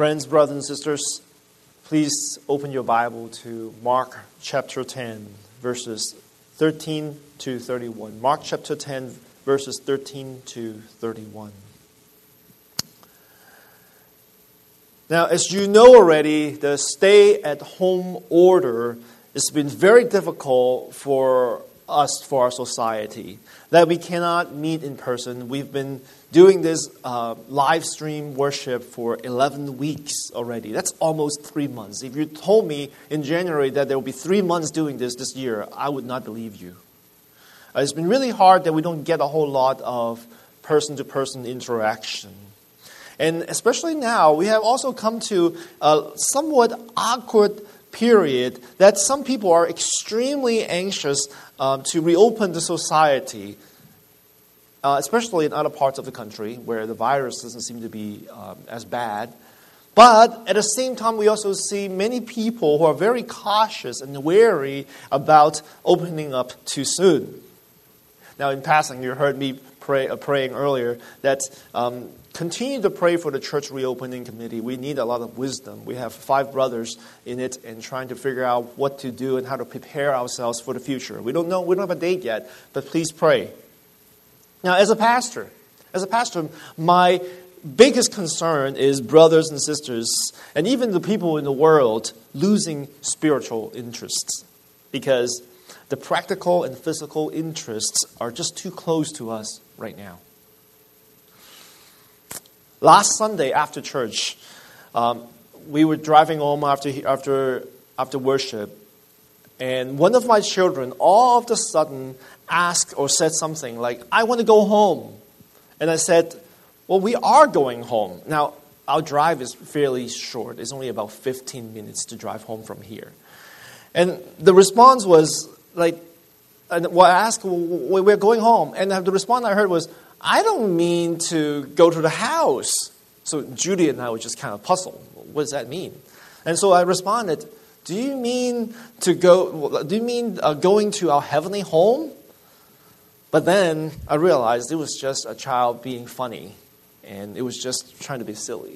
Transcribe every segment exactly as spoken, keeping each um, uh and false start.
Friends, brothers and sisters, please open your Bible to Mark chapter ten, verses thirteen to thirty-one. Mark chapter ten, verses thirteen to thirty-one. Now, as you know already, the stay-at-home order has been very difficult for us, for our society, that we cannot meet in person. We've been doing this uh, live stream worship for eleven weeks already. That's almost three months. If you told me in January that there will be three months doing this this year, I would not believe you. Uh, it's been really hard that we don't get a whole lot of person-to-person interaction. And especially now, we have also come to a somewhat awkward period that some people are extremely anxious um, to reopen the society, uh, especially in other parts of the country where the virus doesn't seem to be um, as bad. But at the same time, we also see many people who are very cautious and wary about opening up too soon. Now, in passing, you heard me pray, uh, praying earlier that um, continue to pray for the church reopening committee. We need a lot of wisdom. We have five brothers in it and trying to figure out what to do and how to prepare ourselves for the future. We don't know, we don't have a date yet, but please pray. Now, as a pastor, as a pastor, my biggest concern is brothers and sisters and even the people in the world losing spiritual interests, because the practical and physical interests are just too close to us right now. Last Sunday after church, um, we were driving home after after after worship, and one of my children all of a sudden asked or said something like, "I want to go home." And I said, "Well, we are going home." Now, our drive is fairly short. It's only about fifteen minutes to drive home from here. And the response was like, and well, I asked, well, "We're going home." And the response I heard was, "I don't mean to go to the house." So Judy and I were just kind of puzzled. What does that mean? And so I responded, "Do you mean to go? Do you mean uh, going to our heavenly home?" But then I realized it was just a child being funny, and it was just trying to be silly.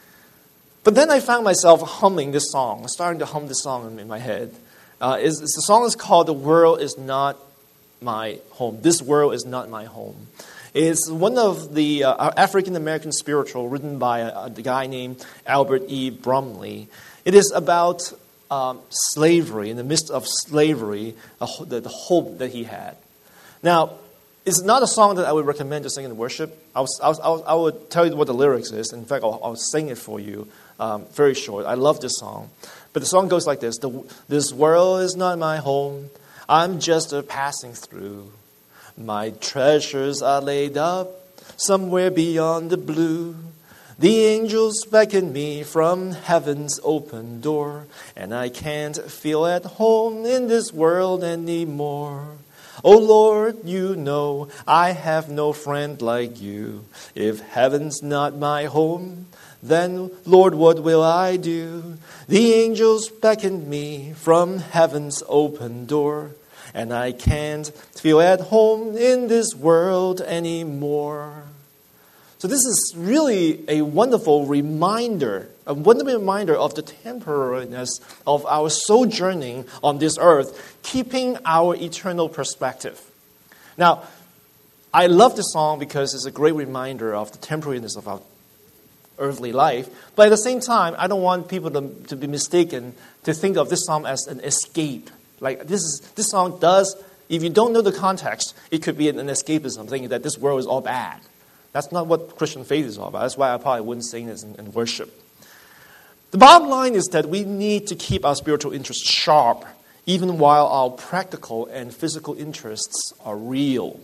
But then I found myself humming this song, starting to hum this song in my head. Uh, is, the song is called "The World Is Not My Home." This world is not my home. It's one of the uh, African-American spiritual written by a, a guy named Albert E. Brumley. It is about um, slavery, in the midst of slavery, uh, the, the hope that he had. Now, it's not a song that I would recommend to sing in worship. I, was, I, was, I, was, I would tell you what the lyrics is. In fact, I'll, I'll sing it for you, um, very short. I love this song. But the song goes like this. The, this world is not my home. I'm just a passing through. My treasures are laid up somewhere beyond the blue. The angels beckon me from heaven's open door, and I can't feel at home in this world anymore. Oh Lord, you know I have no friend like you. If heaven's not my home, then Lord, what will I do? The angels beckon me from heaven's open door, and I can't feel at home in this world anymore. So this is really a wonderful reminder, a wonderful reminder of the temporariness of our sojourning on this earth, keeping our eternal perspective. Now, I love this song because it's a great reminder of the temporariness of our earthly life. But at the same time, I don't want people to, to be mistaken to think of this song as an escape. Like this is this song does, if you don't know the context, it could be an, an escapism, thinking that this world is all bad. That's not what Christian faith is all about. That's why I probably wouldn't sing this in, in worship. The bottom line is that we need to keep our spiritual interests sharp, even while our practical and physical interests are real.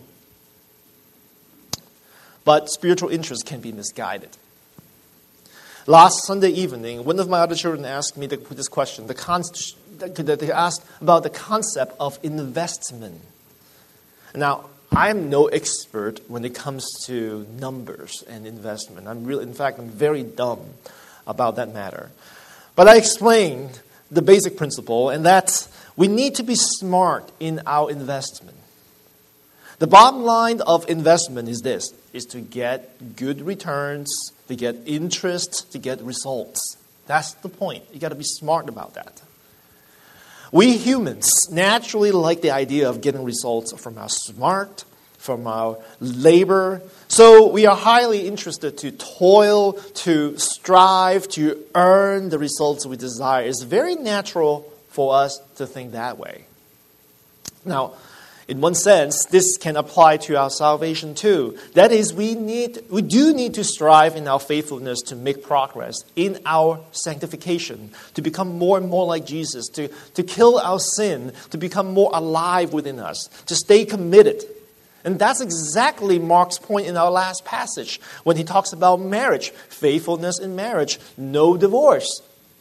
But spiritual interests can be misguided. Last Sunday evening, one of my other children asked me this question. The con- they asked about the concept of investment. Now, I am no expert when it comes to numbers and investment. I'm really, in fact, I'm very dumb about that matter. But I explained the basic principle, and that's we need to be smart in our investment. The bottom line of investment is this. is to get good returns, to get interest, to get results. That's the point. You got to be smart about that. We humans naturally like the idea of getting results from our smart, from our labor. So we are highly interested to toil, to strive, to earn the results we desire. It's very natural for us to think that way. Now, in one sense, this can apply to our salvation too. That is, we need, we do need to strive in our faithfulness to make progress in our sanctification, to become more and more like Jesus, to, to kill our sin, to become more alive within us, to stay committed. And that's exactly Mark's point in our last passage when he talks about marriage, faithfulness in marriage, no divorce.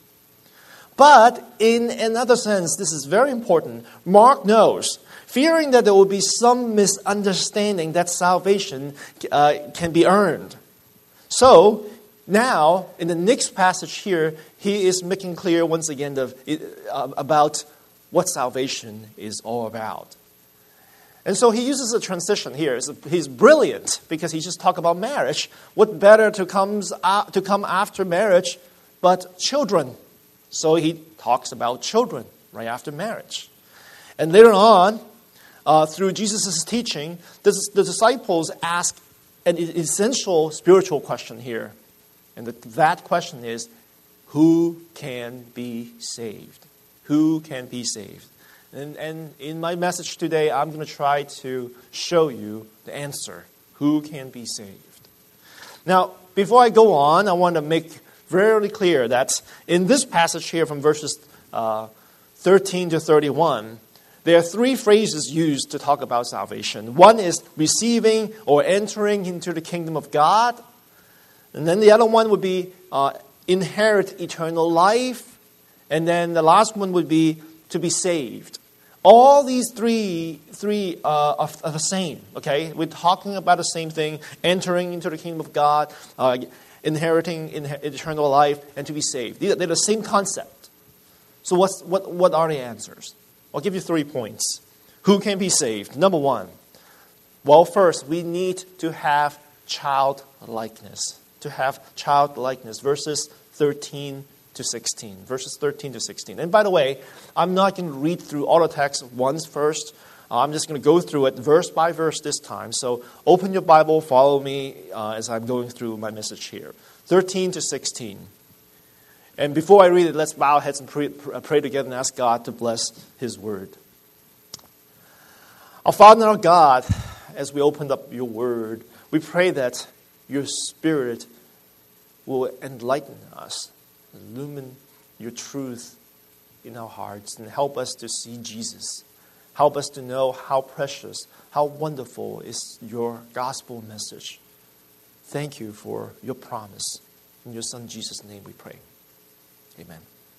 But in another sense, this is very important. Mark knows, fearing that there will be some misunderstanding that salvation uh, can be earned. So now, in the next passage here, he is making clear once again the, uh, about what salvation is all about. And so he uses a transition here. He's brilliant because he just talked about marriage. What better to, comes, uh, to come after marriage but children? So he talks about children right after marriage. And later on, uh, through Jesus' teaching, the, the disciples ask an essential spiritual question here. And the, that question is, who can be saved? Who can be saved? And, and in my message today, I'm going to try to show you the answer. Who can be saved? Now, before I go on, I want to make very clear that in this passage here from verses uh, thirteen to thirty-one, there are three phrases used to talk about salvation. One is receiving or entering into the kingdom of God. And then the other one would be uh, inherit eternal life. And then the last one would be to be saved. All these three, three uh, are, are the same, okay? We're talking about the same thing, entering into the kingdom of God, uh, inheriting in, eternal life, and to be saved. They're, they're the same concept. So what's, what, what are the answers? I'll give you three points. Who can be saved? Number one, well, first, we need to have childlikeness. To have childlikeness. Verses thirteen to sixteen. Verses thirteen to sixteen. And by the way, I'm not going to read through all the text once first. Uh, I'm just going to go through it verse by verse this time. So open your Bible, follow me uh, as I'm going through my message here. thirteen to sixteen. And before I read it, let's bow our heads and pray, pray together and ask God to bless His Word. Our Father and our God, as we opened up your Word, we pray that your Spirit will enlighten us, illumine your truth in our hearts, and help us to see Jesus. Help us to know how precious, how wonderful is your gospel message. Thank you for your promise. In your Son Jesus' name we pray. Amen.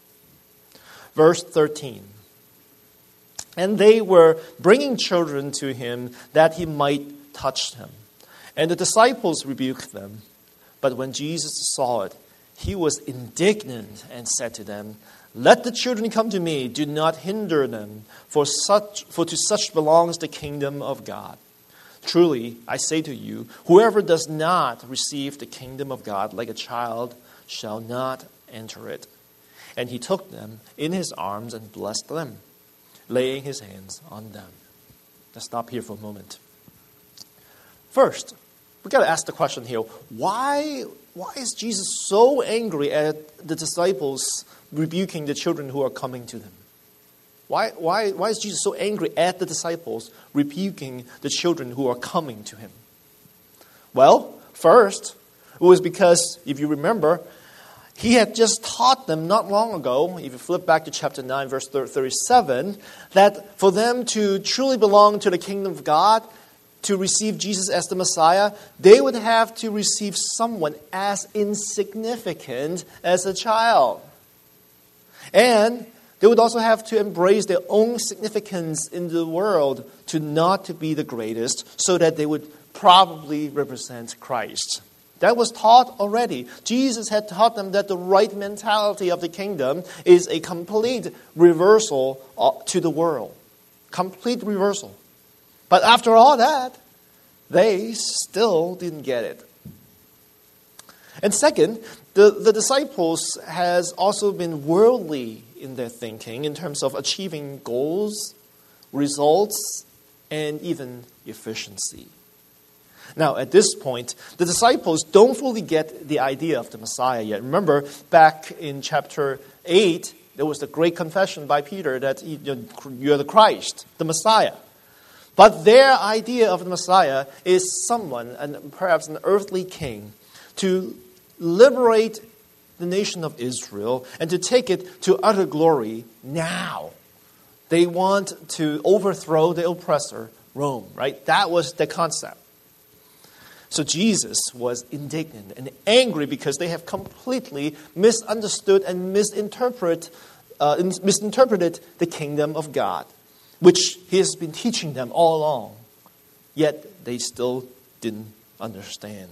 Verse thirteen. And they were bringing children to him that he might touch them. And the disciples rebuked them. But when Jesus saw it, he was indignant and said to them, let the children come to me, do not hinder them, for such for to such belongs the kingdom of God. Truly, I say to you, whoever does not receive the kingdom of God like a child shall not enter it. And he took them in his arms and blessed them, laying his hands on them. Let's stop here for a moment. First, we've got to ask the question here, why, why is Jesus so angry at the disciples rebuking the children who are coming to them? Why, why, why is Jesus so angry at the disciples rebuking the children who are coming to him? Well, first, it was because, if you remember, he had just taught them not long ago, if you flip back to chapter nine, verse thirty-seven, that for them to truly belong to the kingdom of God, to receive Jesus as the Messiah, they would have to receive someone as insignificant as a child. And they would also have to embrace their own significance in the world to not to be the greatest, so that they would probably represent Christ. That was taught already. Jesus had taught them that the right mentality of the kingdom is a complete reversal to the world. Complete reversal. But after all that, They still didn't get it. And second, the, the disciples has also been worldly in their thinking in terms of achieving goals, results, and even efficiency. Now, at this point, the disciples don't fully get the idea of the Messiah yet. Remember, back in chapter eight, there was the great confession by Peter that you're the Christ, the Messiah. But their idea of the Messiah is someone, and perhaps an earthly king, to liberate the nation of Israel and to take it to utter glory now. They want to overthrow the oppressor, Rome, right? That was the concept. So Jesus was indignant and angry because they have completely misunderstood and misinterpret, uh, misinterpreted the kingdom of God, which he has been teaching them all along. Yet they still didn't understand.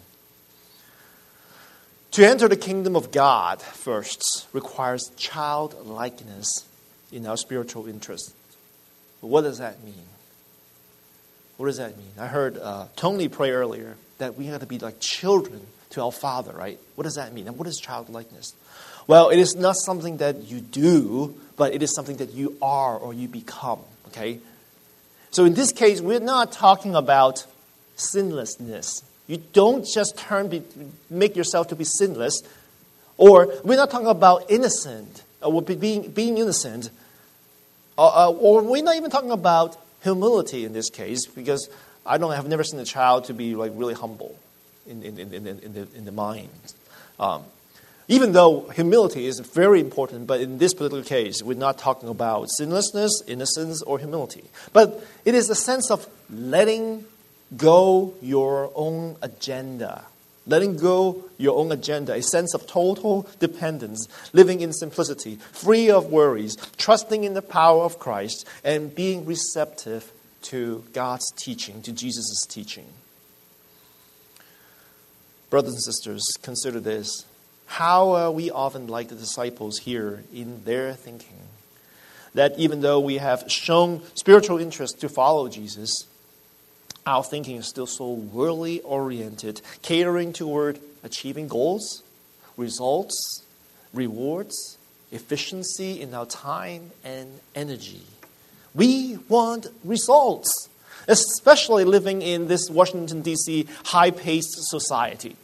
To enter the kingdom of God first requires childlikeness in our spiritual interests. But what does that mean? What does that mean? I heard uh, Tony pray earlier that we have to be like children to our Father, right? What does that mean? And what is childlikeness? Well, it is not something that you do, but it is something that you are or you become, okay? So in this case, we're not talking about sinlessness. You don't just turn, be, make yourself to be sinless. Or we're not talking about innocent, or being, being innocent. Uh, uh, or we're not even talking about humility in this case, because I don't have never seen a child to be like really humble in, in, in, in, in, the, in the mind. Um, even though humility is very important, but in this particular case, we're not talking about sinlessness, innocence, or humility. But it is a sense of letting go your own agenda. Letting go your own agenda, a sense of total dependence, living in simplicity, free of worries, trusting in the power of Christ, and being receptive to God's teaching, to Jesus' teaching. Brothers and sisters, consider this. How are we often like the disciples here in their thinking? That even though we have shown spiritual interest to follow Jesus, our thinking is still so worldly oriented, catering toward achieving goals, results, rewards, efficiency in our time and energy. We want results, especially living in this Washington, D C high-paced society.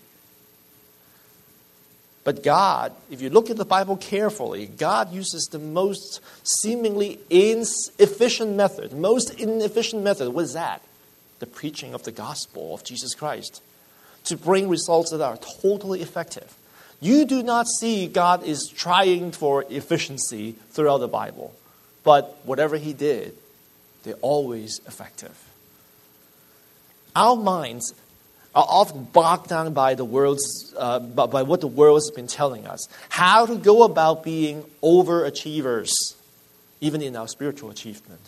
But God, if you look at the Bible carefully, God uses the most seemingly inefficient method, most inefficient method. What is that? The preaching of the gospel of Jesus Christ to bring results that are totally effective. You do not see God is trying for efficiency throughout the Bible, but whatever he did, they're always effective. Our minds are often bogged down by the world's, uh, by, by what the world has been telling us, how to go about being overachievers, even in our spiritual achievement.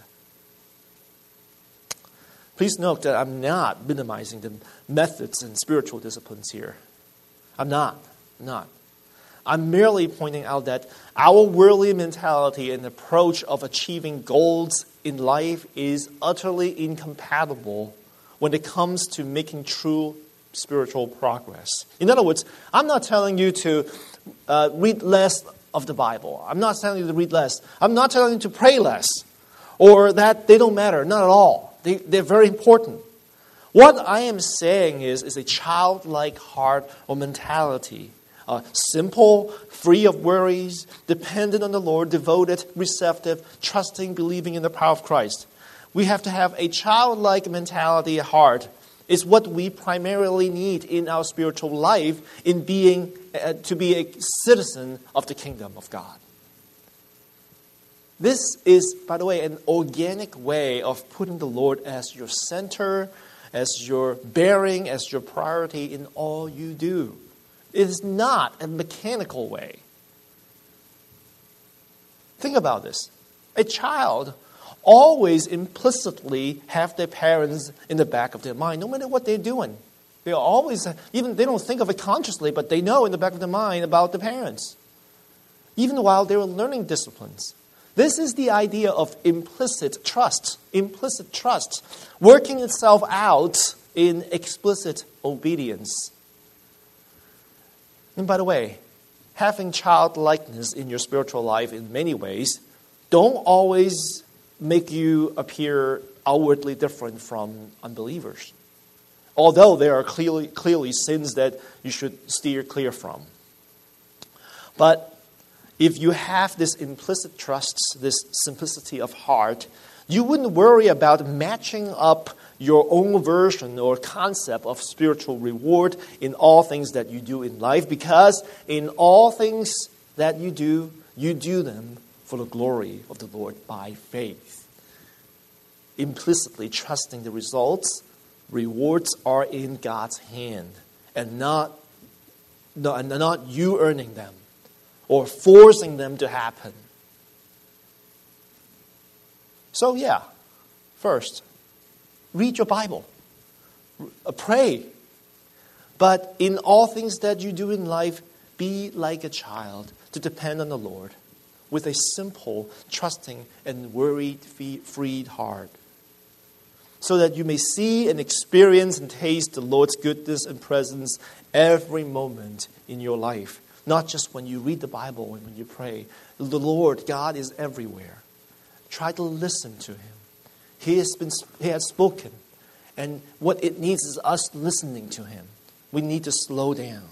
Please note that I'm not minimizing the methods and spiritual disciplines here. I'm not. I'm not. I'm merely pointing out that our worldly mentality and approach of achieving goals in life is utterly incompatible when it comes to making true spiritual progress. In other words, I'm not telling you to uh, read less of the Bible. I'm not telling you to read less. I'm not telling you to pray less or that they don't matter. Not at all. They, they're very important. What I am saying is, is a childlike heart or mentality. Uh, simple, free of worries, dependent on the Lord, devoted, receptive, trusting, believing in the power of Christ. We have to have a childlike mentality at heart. It's what we primarily need in our spiritual life in being uh, to be a citizen of the kingdom of God. This is, by the way, an organic way of putting the Lord as your center, as your bearing, as your priority in all you do. It is not a mechanical way. Think about this. A child always implicitly have their parents in the back of their mind, no matter what they're doing. They always, even they don't think of it consciously, but they know in the back of their mind about the parents, even while they're learning disciplines. This is the idea of implicit trust, implicit trust, working itself out in explicit obedience. And by the way, having childlikeness in your spiritual life in many ways don't always make you appear outwardly different from unbelievers. Although there are clearly, clearly sins that you should steer clear from. But if you have this implicit trust, this simplicity of heart, you wouldn't worry about matching up your own version or concept of spiritual reward in all things that you do in life, because in all things that you do, you do them for the glory of the Lord by faith. Implicitly trusting the results, rewards are in God's hand and not, and not you earning them or forcing them to happen. So yeah, first, read your Bible. Pray. But in all things that you do in life, be like a child to depend on the Lord with a simple, trusting, and worry-freed heart, so that you may see and experience and taste the Lord's goodness and presence every moment in your life. Not just when you read the Bible and when you pray. The Lord, God, is everywhere. Try to listen to Him. He has been, He has spoken. And what it needs is us listening to Him. We need to slow down.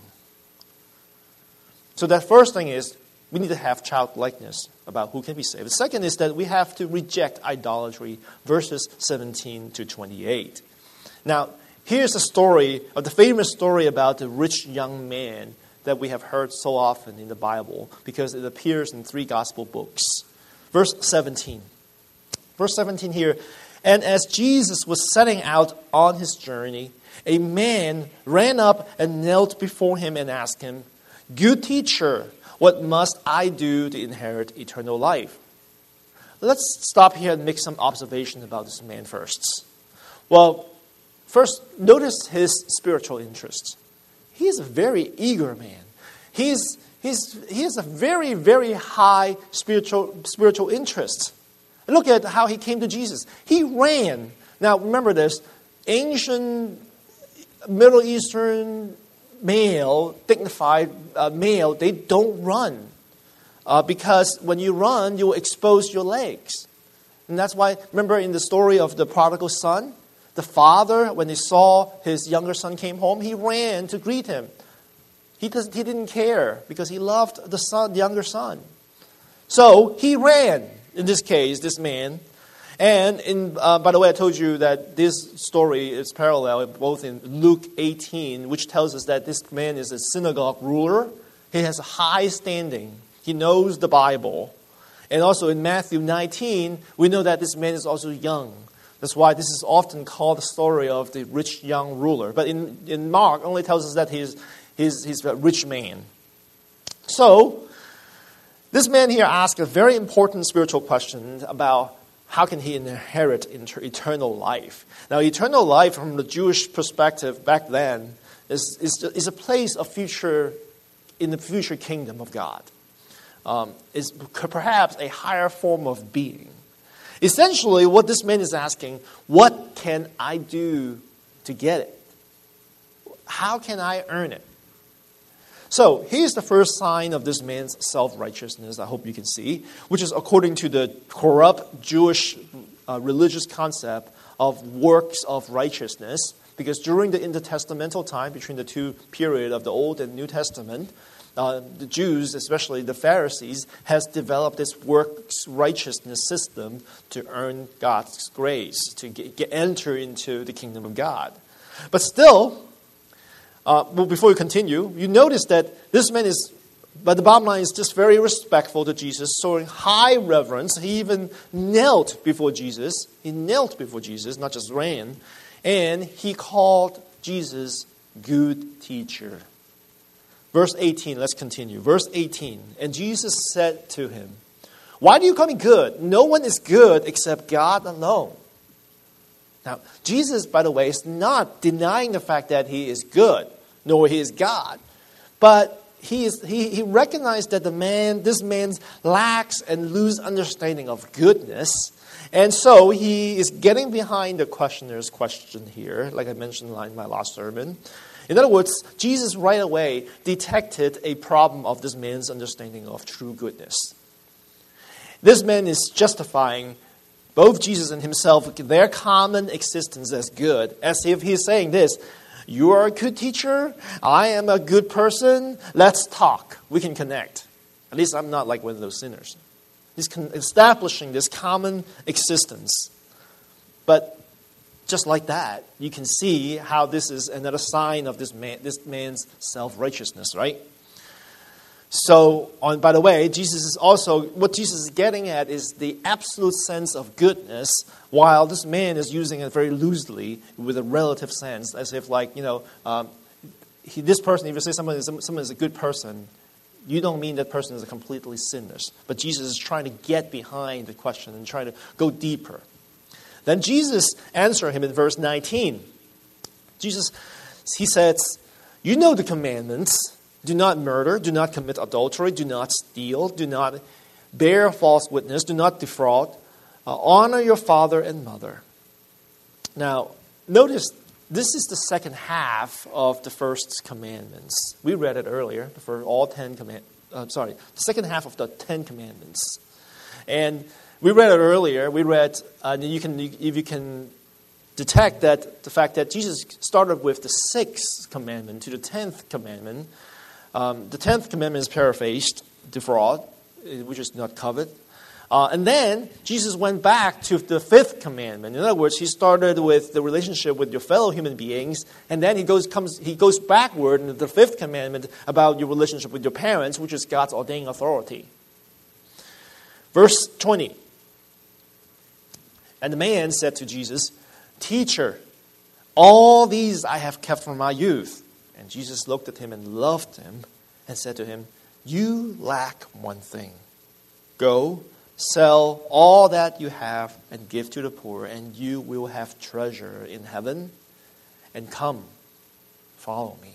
So that first thing is, we need to have childlikeness about who can be saved. The second is that we have to reject idolatry, verses seventeen to twenty-eight. Now, here's the story, of the famous story about the rich young man that we have heard so often in the Bible, because it appears in three gospel books. Verse seventeen. Verse seventeen here. And as Jesus was setting out on his journey, a man ran up and knelt before him and asked him, "Good teacher, what must I do to inherit eternal life?" Let's stop here and make some observation about this man first. Well, first, notice his spiritual interest. He is a very eager man. He's, he's, he has a very, very high spiritual, spiritual interest. Look at how he came to Jesus. He ran. Now, remember this. Ancient Middle Eastern male, dignified uh, male, they don't run. Uh, because when you run, you will expose your legs. And that's why, remember in the story of the prodigal son, the father, when he saw his younger son came home, he ran to greet him. He, does, he didn't care because he loved the son, the younger son. So he ran, in this case, this man. And in, uh, by the way, I told you that this story is parallel both in Luke eighteen, which tells us that this man is a synagogue ruler. He has a high standing. He knows the Bible. And also in Matthew nineteen, we know that this man is also young. That's why this is often called the story of the rich young ruler. But in, in Mark, only tells us that he's, he's, he's a rich man. So, this man here asks a very important spiritual question about how can he inherit eternal life. Now, eternal life from the Jewish perspective back then is, is, is a place of future, in the future kingdom of God. Um, is perhaps a higher form of being. Essentially, what this man is asking, what can I do to get it? How can I earn it? So, here's the first sign of this man's self-righteousness, I hope you can see, which is according to the corrupt Jewish uh, religious concept of works of righteousness. Because during the intertestamental time, between the two periods of the Old and New Testament, Uh, the Jews, especially the Pharisees, has developed this works righteousness system to earn God's grace, to get, get, enter into the kingdom of God. But still, uh, well, before we continue, you notice that this man is, but the bottom line is just very respectful to Jesus, showing high reverence. He even knelt before Jesus. He knelt before Jesus, not just ran. And he called Jesus good teacher. Verse eighteen, let's continue. Verse eighteen, and Jesus said to him, "Why do you call me good? No one is good except God alone." Now, Jesus, by the way, is not denying the fact that he is good, nor he is God. But he is he, he recognized that the man, this man lacks and loses understanding of goodness. And so he is getting behind the questioner's question here, like I mentioned in my last sermon. In other words, Jesus right away detected a problem of this man's understanding of true goodness. This man is justifying both Jesus and himself, their common existence as good, as if he's saying this: you are a good teacher, I am a good person, let's talk, we can connect. At least I'm not like one of those sinners. He's establishing this common existence. But just like that, you can see how this is another sign of this man, this man's self-righteousness, right? So, on, by the way, Jesus is also, what Jesus is getting at is the absolute sense of goodness, while this man is using it very loosely with a relative sense, as if like, you know, um, he, this person, if you say someone is, someone is a good person, you don't mean that person is a completely sinless. But Jesus is trying to get behind the question and trying to go deeper. Then Jesus answered him in verse nineteen. Jesus, he says, you know the commandments. Do not murder, do not commit adultery, do not steal, do not bear false witness, do not defraud, uh, honor your father and mother. Now, notice this is the second half of the first commandments. We read it earlier, for all ten command. Uh, sorry, the second half of the Ten Commandments, and we read it earlier. We read, uh, you can if you can detect that the fact that Jesus started with the sixth commandment to the tenth commandment. Um, the tenth commandment is paraphrased, defraud, which is not covet. Uh, and then Jesus went back to the fifth commandment. In other words, he started with the relationship with your fellow human beings, and then he goes comes he goes backward into the fifth commandment about your relationship with your parents, which is God's ordained authority. Verse twenty. And the man said to Jesus, "Teacher, all these I have kept from my youth." And Jesus looked at him and loved him and said to him, "You lack one thing. Go, sell all that you have and give to the poor, and you will have treasure in heaven. And come, follow me."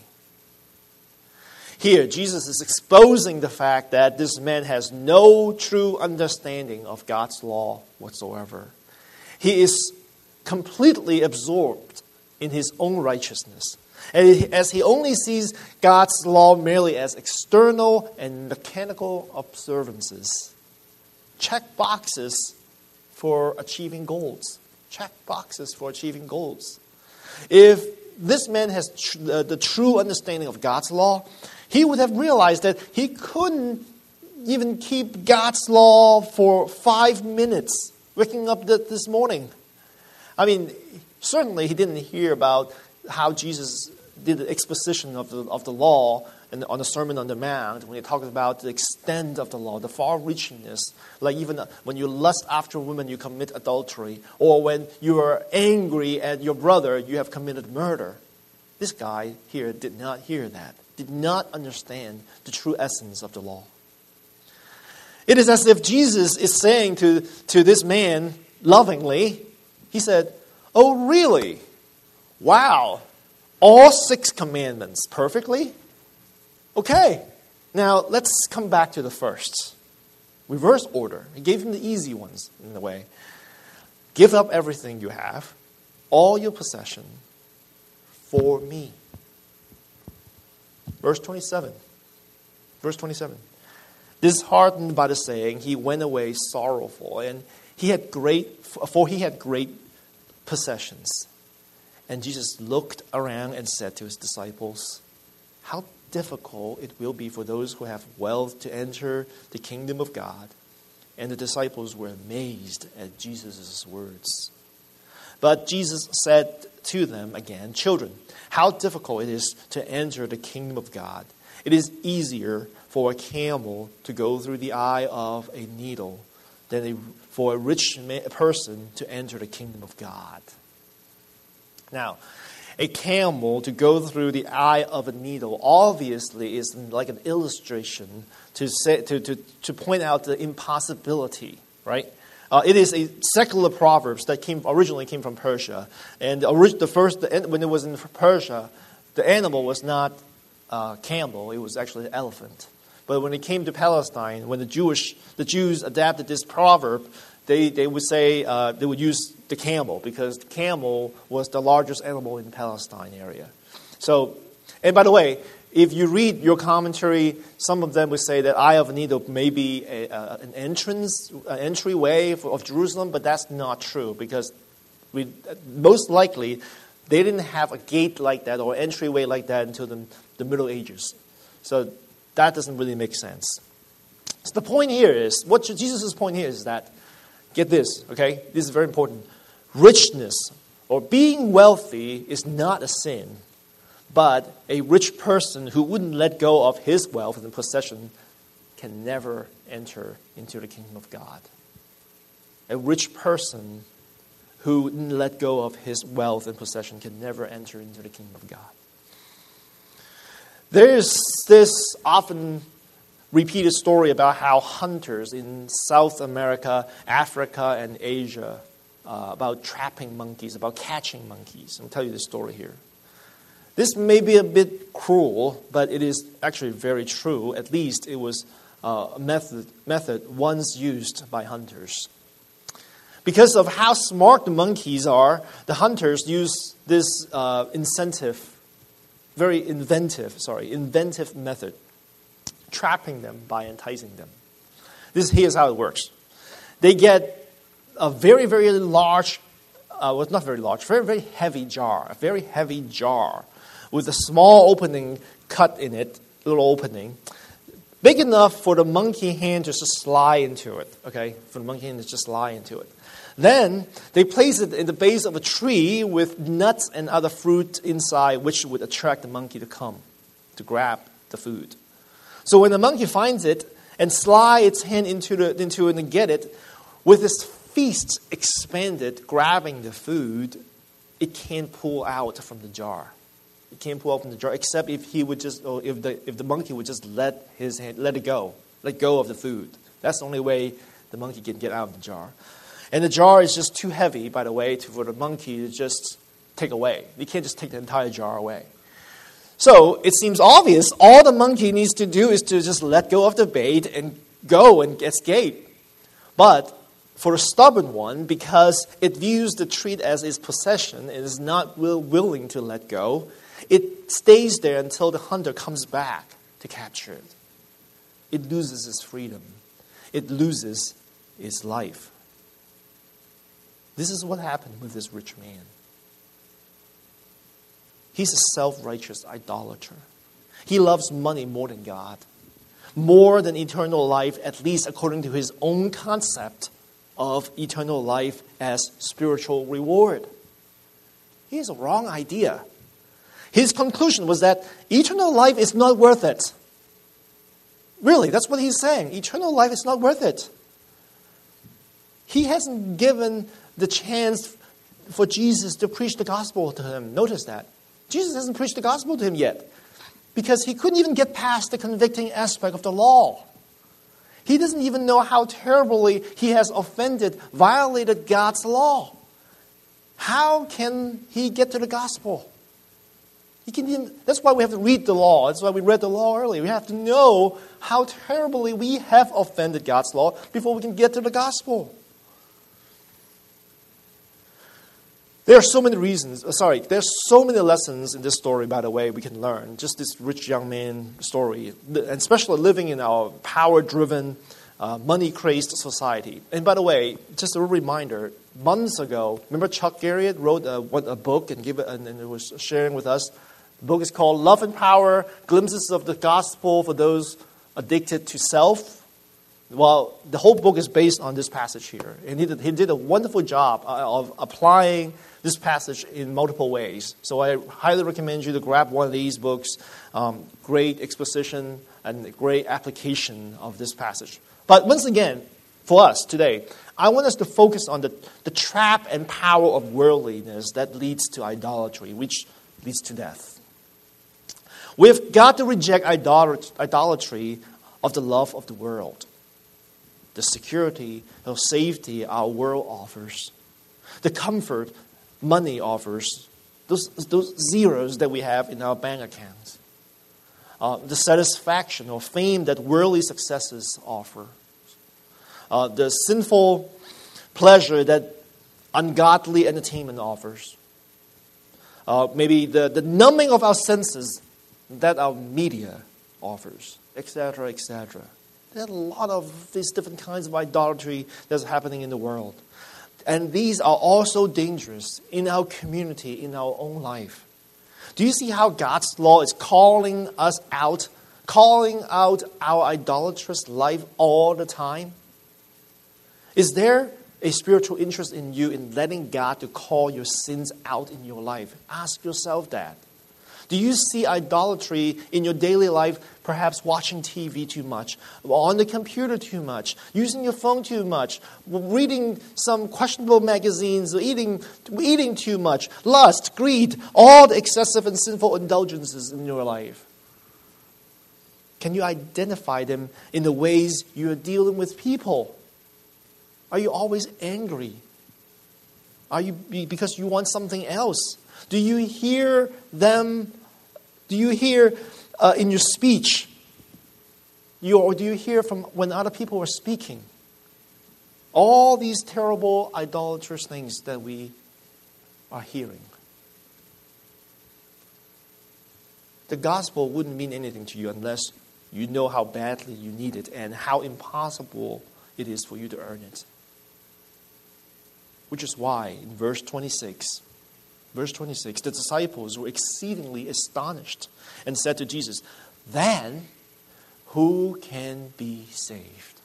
Here, Jesus is exposing the fact that this man has no true understanding of God's law whatsoever. He is completely absorbed in his own righteousness, and as he only sees God's law merely as external and mechanical observances. Check boxes for achieving goals. Check boxes for achieving goals. If this man has tr- uh, the true understanding of God's law, he would have realized that he couldn't even keep God's law for five minutes waking up th- this morning. I mean, certainly he didn't hear about how Jesus did the exposition of the, of the law and on the Sermon on the Mount, when he talked about the extent of the law, the far-reachingness, like even when you lust after a woman, you commit adultery, or when you are angry at your brother, you have committed murder. This guy here did not hear that, did not understand the true essence of the law. It is as if Jesus is saying to, to this man lovingly, he said, "Oh, really? Wow. All six commandments perfectly? Okay, now let's come back to the first. Reverse order. He gave him the easy ones in a way. Give up everything you have, all your possession, for me." Verse twenty-seven. Verse twenty-seven. Disheartened by the saying, he went away sorrowful, and he had great, for he had great possessions. And Jesus looked around and said to his disciples, "How difficult it will be for those who have wealth to enter the kingdom of God." And the disciples were amazed at Jesus' words. But Jesus said to them again, "Children, how difficult it is to enter the kingdom of God. It is easier for a camel to go through the eye of a needle than a, for a rich person to enter the kingdom of God." Now, a camel to go through the eye of a needle obviously is like an illustration to say, to, to, to point out the impossibility, right? Uh, it is a secular proverb that came originally came from Persia, and the, the first when it was in Persia, the animal was not a camel; it was actually an elephant, But when it came to Palestine, when the Jewish the Jews adapted this proverb, they, they would say uh, they would use the camel because the camel was the largest animal in the Palestine area. So, and by the way, if you read your commentary, some of them would say that Eye of a Needle may be a, uh, an entrance, an entryway of, of Jerusalem, but that's not true because we most likely they didn't have a gate like that or entryway like that until the, the Middle Ages. So that doesn't really make sense. So the point here is, what Jesus' point here is that, get this, okay? This is very important. Richness or being wealthy is not a sin, but a rich person who wouldn't let go of his wealth and possession can never enter into the kingdom of God. A rich person who wouldn't let go of his wealth and possession can never enter into the kingdom of God. There's this often repeated story about how hunters in South America, Africa, and Asia, uh, about trapping monkeys, about catching monkeys. I'll tell you this story here. This may be a bit cruel, but it is actually very true. At least it was uh, a method, method once used by hunters. Because of how smart the monkeys are, the hunters use this uh, incentive, very inventive, sorry, inventive method, trapping them by enticing them. This here's how it works. They get a very, very large, uh, well, not very large, very, very heavy jar, a very heavy jar with a small opening cut in it, little opening, big enough for the monkey hand to just slide into it, okay? For the monkey hand to just slide into it. Then they place it in the base of a tree with nuts and other fruit inside, which would attract the monkey to come, to grab the food. So when the monkey finds it and slides its hand into, the, into it and get it, with its feet expanded, grabbing the food, it can't pull out from the jar. It can't pull out from the jar, except if he would just, or if the if the monkey would just let his hand, let it go, let go of the food. That's the only way the monkey can get out of the jar. And the jar is just too heavy, by the way, to, for the monkey to just take away. You can't just take the entire jar away. So it seems obvious all the monkey needs to do is to just let go of the bait and go and escape. But for a stubborn one, because it views the treat as its possession and is not will, willing to let go, it stays there until the hunter comes back to capture it. It loses its freedom. It loses its life. This is what happened with this rich man. He's a self-righteous idolater. He loves money more than God, more than eternal life, at least according to his own concept of eternal life as spiritual reward. He has a wrong idea. His conclusion was that eternal life is not worth it. Really, that's what he's saying. Eternal life is not worth it. He hasn't given the chance for Jesus to preach the gospel to him. Notice that. Jesus hasn't preached the gospel to him yet because he couldn't even get past the convicting aspect of the law. He doesn't even know how terribly he has offended, violated God's law. How can he get to the gospel? He can even, that's why we have to read the law. That's why we read the law earlier. We have to know how terribly we have offended God's law before we can get to the gospel. There are so many reasons, sorry, there's so many lessons in this story, by the way, we can learn. Just this rich young man story, and especially living in our power-driven, uh, money-crazed society. And by the way, just a reminder, months ago, remember Chuck Garriott wrote a, a book and, give it, and, and it was sharing with us. The book is called Love and Power, Glimpses of the Gospel for Those Addicted to Self. Well, the whole book is based on this passage here. And he did, he did a wonderful job of applying this passage in multiple ways. So I highly recommend you to grab one of these books. Um, great exposition and great application of this passage. But once again, for us today, I want us to focus on the, the trap and power of worldliness that leads to idolatry, which leads to death. We've got to reject idolatry of the love of the world, the security or safety our world offers, the comfort money offers, those, those zeros that we have in our bank accounts. uh, the satisfaction or fame that worldly successes offer, uh, the sinful pleasure that ungodly entertainment offers, uh, maybe the, the numbing of our senses that our media offers, et cetera, et cetera. There are a lot of these different kinds of idolatry that's happening in the world. And these are also dangerous in our community, in our own life. Do you see how God's law is calling us out, calling out our idolatrous life all the time? Is there a spiritual interest in you in letting God to call your sins out in your life? Ask yourself that. Do you see idolatry in your daily life, perhaps watching T V too much, on the computer too much, using your phone too much, reading some questionable magazines, or eating, eating too much, lust, greed, all the excessive and sinful indulgences in your life? Can you identify them in the ways you're dealing with people? Are you always angry? Are you because you want something else? Do you hear them? Do you hear uh, in your speech? You, or do you hear from when other people are speaking? All these terrible idolatrous things that we are hearing. The gospel wouldn't mean anything to you unless you know how badly you need it and how impossible it is for you to earn it. Which is why in verse twenty-six, verse twenty-six, the disciples were exceedingly astonished and said to Jesus, "Then who can be saved?"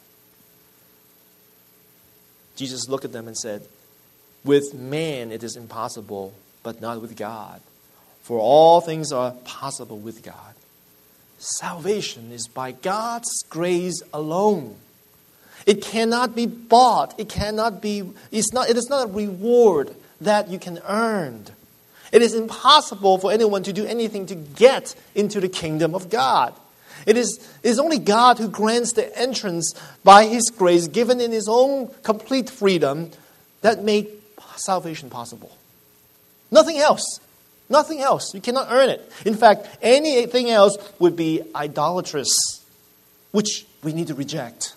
Jesus looked at them and said, "With man it is impossible, but not with God. For all things are possible with God." Salvation is by God's grace alone. It cannot be bought. It cannot be, it's not, it is not a reward that you can earn. It is impossible for anyone to do anything to get into the kingdom of God. It is, it is only God who grants the entrance by His grace, given in His own complete freedom, that made salvation possible. Nothing else. Nothing else. You cannot earn it. In fact, anything else would be idolatrous, which we need to reject.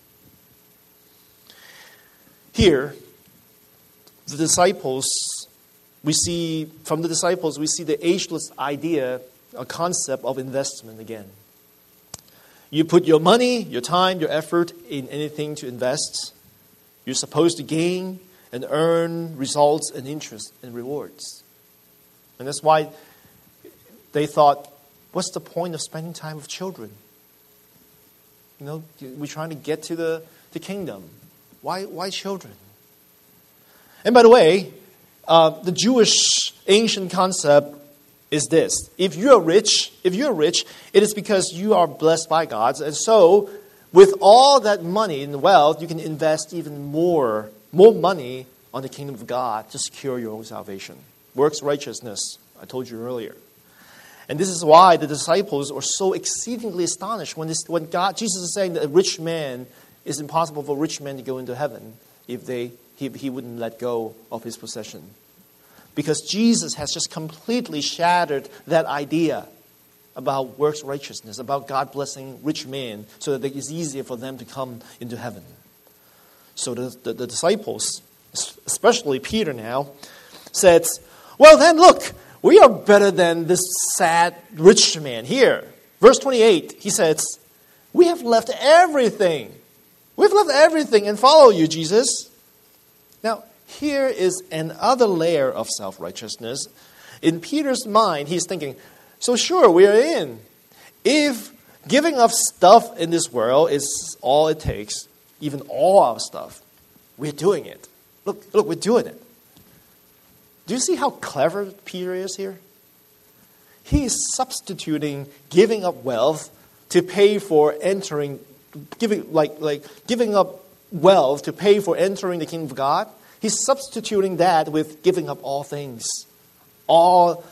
Here, the disciples, we see, from the disciples, we see the ageless idea, a concept of investment again. You put your money, your time, your effort in anything to invest. You're supposed to gain and earn results and interest and rewards. And that's why they thought, what's the point of spending time with children? You know, we're trying to get to the, the kingdom. Why, why children? And by the way, uh, the Jewish ancient concept is this. If you're rich, if you're rich, it is because you are blessed by God. And so, with all that money and wealth, you can invest even more, more money on the kingdom of God to secure your own salvation. Works righteousness, I told you earlier. And this is why the disciples are so exceedingly astonished when, this, when God, Jesus is saying that a rich man, it's impossible for a rich man to go into heaven if they he, he wouldn't let go of his possession. Because Jesus has just completely shattered that idea about works righteousness, about God blessing rich men so that it is easier for them to come into heaven. So the, the, the disciples, especially Peter now, said, well then look, we are better than this sad rich man here. Verse twenty-eight, he says, we have left everything. We've left everything and follow you, Jesus. Now, here is another layer of self-righteousness. In Peter's mind, he's thinking, so sure, we are in. If giving up stuff in this world is all it takes, even all our stuff, we're doing it. Look, look, we're doing it. Do you see how clever Peter is here? He is substituting giving up wealth to pay for entering, giving like like giving up wealth to pay for entering the kingdom of God. He's substituting that with giving up all things. All,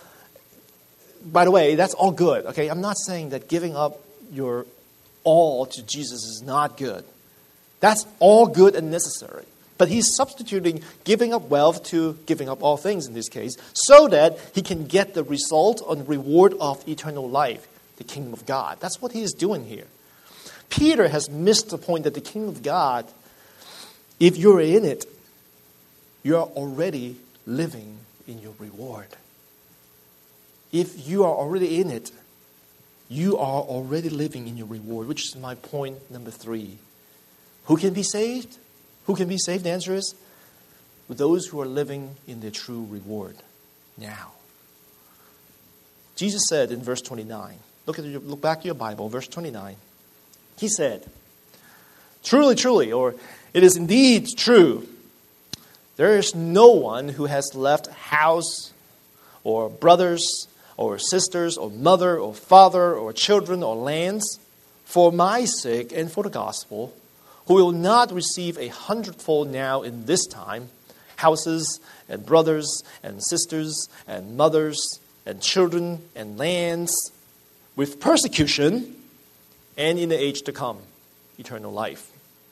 by the way, that's all good. Okay, I'm not saying that giving up your all to Jesus is not good. That's all good and necessary. But he's substituting giving up wealth to giving up all things in this case, so that he can get the result or the reward of eternal life. the kingdom of God. That's what he is doing here. Peter has missed the point that the kingdom of God, if you're in it, you're already living in your reward. If you are already in it, you are already living in your reward, which is my point number three. Who can be saved? Who can be saved? The answer is those who are living in their true reward now. Jesus said in verse twenty-nine, look at your, look back to your Bible, verse twenty-nine. He said, truly, truly, or it is indeed true, there is no one who has left house or brothers or sisters, or mother, or father, or children, or lands, for my sake and for the gospel, who will not receive a hundredfold now in this time, houses, and brothers, and sisters, and mothers, and children, and lands, with persecution, and in the age to come, eternal life.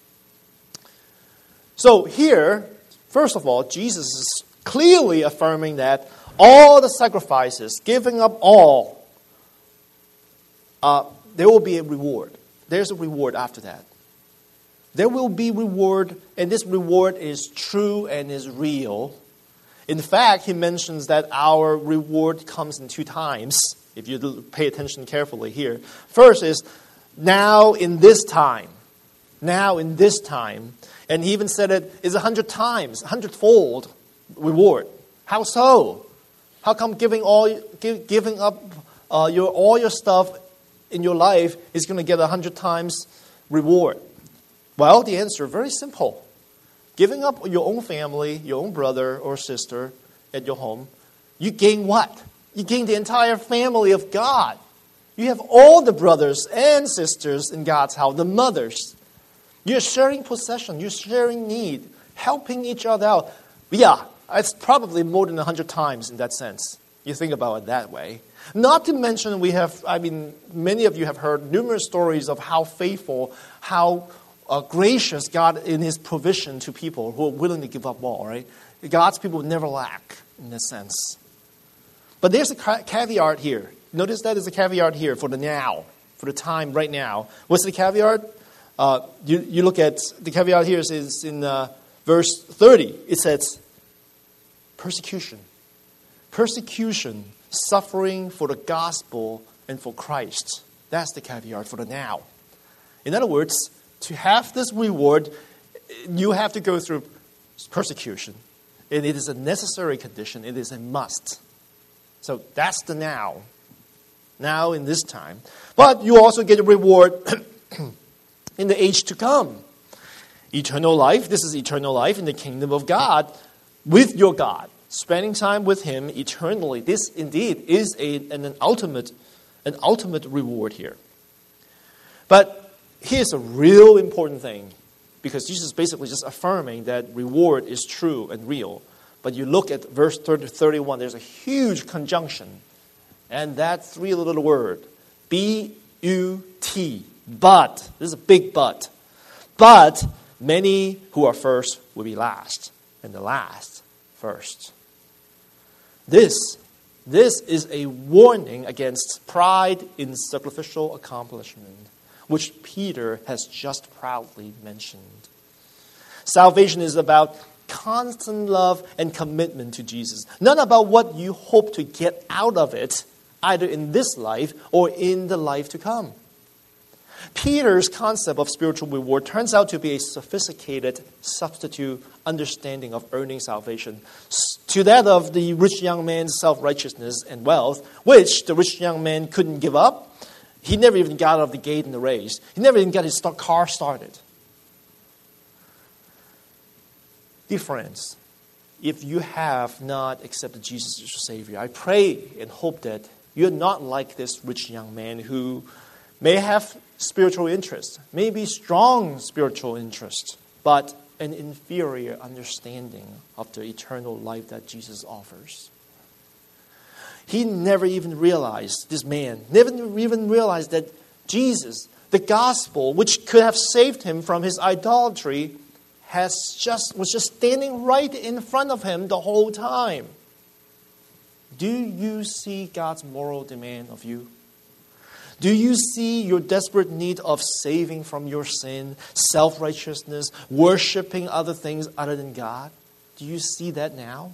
So here, first of all, Jesus is clearly affirming that all the sacrifices, giving up all, uh, there will be a reward. There's a reward after that. There will be reward, and this reward is true and is real. In fact, he mentions that our reward comes in two times, if you pay attention carefully here. First is, now in this time. Now in this time. And he even said it is a hundred times, a hundredfold reward. How so? How come giving all give, giving up uh, your all your stuff in your life is going to get a hundred times reward? Well, the answer is very simple. Giving up your own family, your own brother or sister at your home, you gain what? You gain the entire family of God. You have all the brothers and sisters in God's house, the mothers. You're sharing possession. You're sharing need, helping each other out. Yeah. It's probably more than a hundred times in that sense. You think about it that way. Not to mention we have, I mean, many of you have heard numerous stories of how faithful, how uh, gracious God in his provision to people who are willing to give up all, right? God's people never lack in this sense. But there's a caveat here. Notice that there's a caveat here for the now, for the time right now. What's the caveat? Uh, you, you look at, the caveat here is, is in uh, verse thirty. It says, persecution. Persecution, suffering for the gospel and for Christ. That's the caveat for the now. In other words, to have this reward, you have to go through persecution. And it is a necessary condition. It is a must. So that's the now. Now in this time. But you also get a reward in the age to come. Eternal life. This is eternal life in the kingdom of God. With your God, spending time with him eternally. This indeed is a, an, an ultimate an ultimate reward here. But here's a real important thing, because Jesus is basically just affirming that reward is true and real. But you look at verse thirty, thirty-one, there's a huge conjunction. And that three little word, B U T, but. This is a big but. But many who are first will be last, and the last first. This, this is a warning against pride in sacrificial accomplishment, which Peter has just proudly mentioned. Salvation is about constant love and commitment to Jesus, not about what you hope to get out of it, either in this life or in the life to come. Peter's concept of spiritual reward turns out to be a sophisticated substitute understanding of earning salvation to that of the rich young man's self-righteousness and wealth, which the rich young man couldn't give up. He never even got out of the gate in the race. He never even got his car started. Dear friends, if you have not accepted Jesus as your Savior, I pray and hope that you're not like this rich young man who may have spiritual interest, may be strong spiritual interest, but an inferior understanding of the eternal life that Jesus offers. He never even realized, this man, never even realized that Jesus, the gospel, which could have saved him from his idolatry, has just was just standing right in front of him the whole time. Do you see God's moral demand of you? Do you see your desperate need of saving from your sin, self-righteousness, worshiping other things other than God? Do you see that now?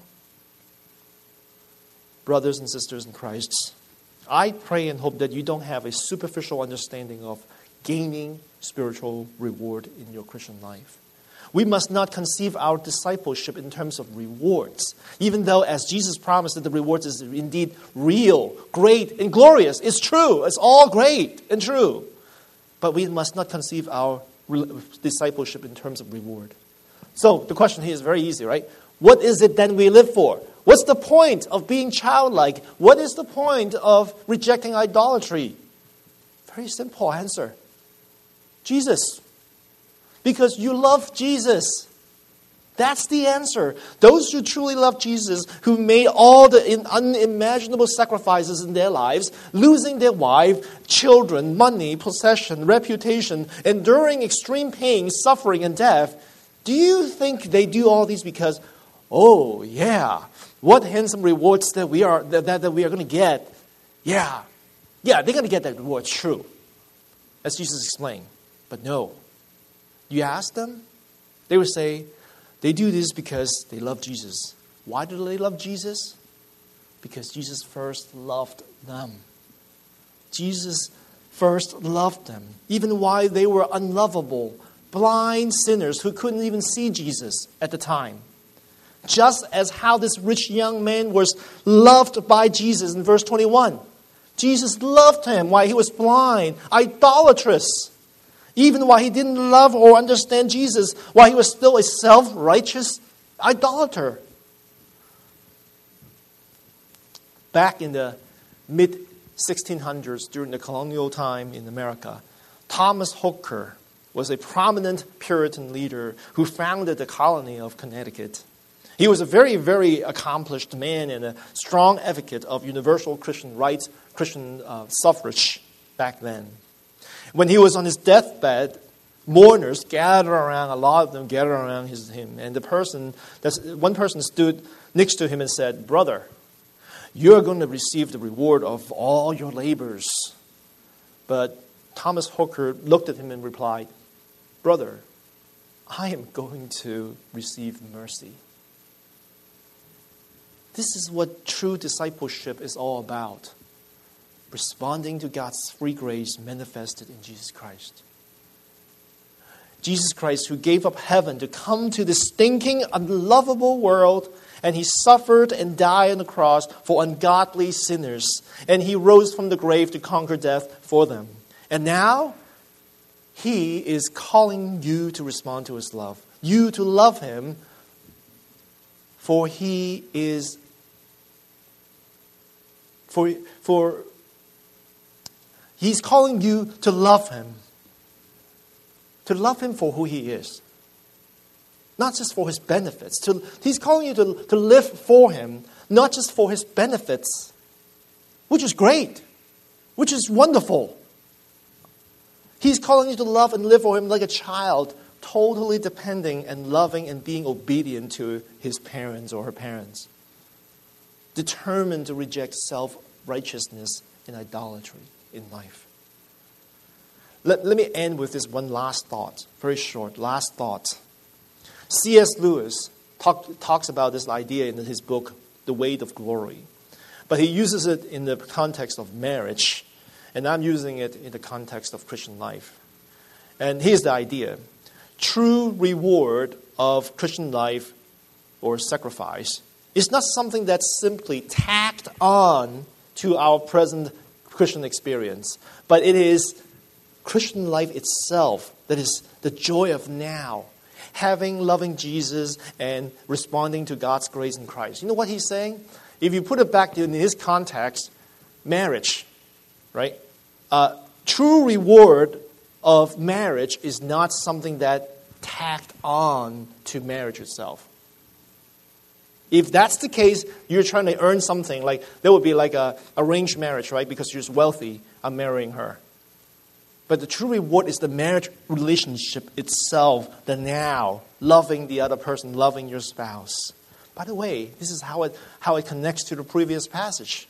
Brothers and sisters in Christ, I pray and hope that you don't have a superficial understanding of gaining spiritual reward in your Christian life. We must not conceive our discipleship in terms of rewards, even though, as Jesus promised, that the rewards is indeed real, great, and glorious. It's true. It's all great and true. But we must not conceive our discipleship in terms of reward. So the question here is very easy, right? What is it then we live for? What's the point of being childlike? What is the point of rejecting idolatry? Very simple answer. Jesus. Because you love Jesus. That's the answer. Those who truly love Jesus, who made all the unimaginable sacrifices in their lives, losing their wife, children, money, possession, reputation, enduring extreme pain, suffering, and death, do you think they do all these because, oh, yeah, what handsome rewards that we are that, that, that we are going to get? Yeah, yeah, they're going to get that reward, true. As Jesus explained. But no. You ask them, they would say, they do this because they love Jesus. Why do they love Jesus? Because Jesus first loved them. Jesus first loved them, even while they were unlovable, blind sinners who couldn't even see Jesus at the time. Just as how this rich young man was loved by Jesus in verse twenty-one. Jesus loved him while he was blind, idolatrous. Even while he didn't love or understand Jesus, while he was still a self-righteous idolater. Back in the mid sixteen hundreds, during the colonial time in America, Thomas Hooker was a prominent Puritan leader who founded the colony of Connecticut. He was a very, very accomplished man and a strong advocate of universal Christian rights, Christian uh, suffrage back then. When he was on his deathbed, mourners gathered around, a lot of them gathered around his, him. And the person, that's, one person stood next to him and said, "Brother, you're going to receive the reward of all your labors." But Thomas Hooker looked at him and replied, "Brother, I am going to receive mercy." This is what true discipleship is all about. Responding to God's free grace manifested in Jesus Christ. Jesus Christ, who gave up heaven to come to this stinking, unlovable world, and he suffered and died on the cross for ungodly sinners, and he rose from the grave to conquer death for them. And now, he is calling you to respond to his love, you to love him, for he is, for, for, He's calling you to love him. To love him for who he is. Not just for his benefits. To, he's calling you to, to live for him, not just for his benefits. Which is great. Which is wonderful. He's calling you to love and live for him like a child, totally depending and loving and being obedient to his parents or her parents. Determined to reject self-righteousness and idolatry in life. Let, let me end with this one last thought, very short, last thought. C S Lewis talk, talks about this idea in his book, The Weight of Glory. But he uses it in the context of marriage, and I'm using it in the context of Christian life. And here's the idea. True reward of Christian life or sacrifice is not something that's simply tacked on to our present Christian experience, but it is Christian life itself that is the joy of now, having, loving Jesus and responding to God's grace in Christ. You know what he's saying? If you put it back in his context, marriage, right? Uh, true reward of marriage is not something that tacked on to marriage itself. If that's the case, you're trying to earn something. Like there would be like a arranged marriage, right? Because you're wealthy, I'm marrying her. But the true reward is the marriage relationship itself, the now, loving the other person, loving your spouse. By the way, this is how it how it connects to the previous passage.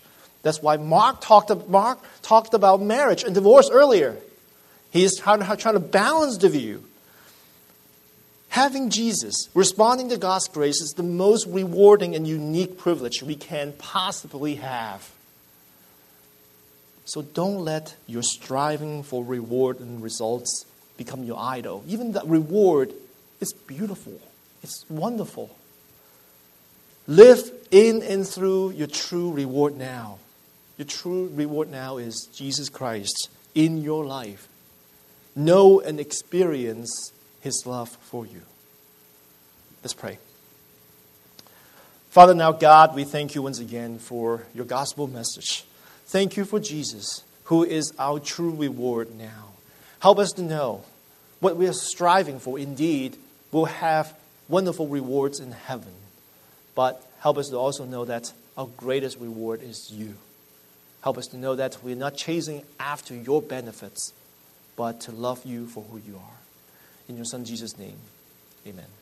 That's why Mark talked, Mark talked about marriage and divorce earlier. He's trying to, trying to balance the view. Having Jesus, responding to God's grace, is the most rewarding and unique privilege we can possibly have. So don't let your striving for reward and results become your idol. Even that reward is beautiful. It's wonderful. Live in and through your true reward now. Your true reward now is Jesus Christ in your life. Know and experience His love for you. Let's pray. Father, now God, we thank you once again for your gospel message. Thank you for Jesus, who is our true reward now. Help us to know what we are striving for indeed will have wonderful rewards in heaven. But help us to also know that our greatest reward is you. Help us to know that we're not chasing after your benefits, but to love you for who you are. In your Son Jesus' name, amen.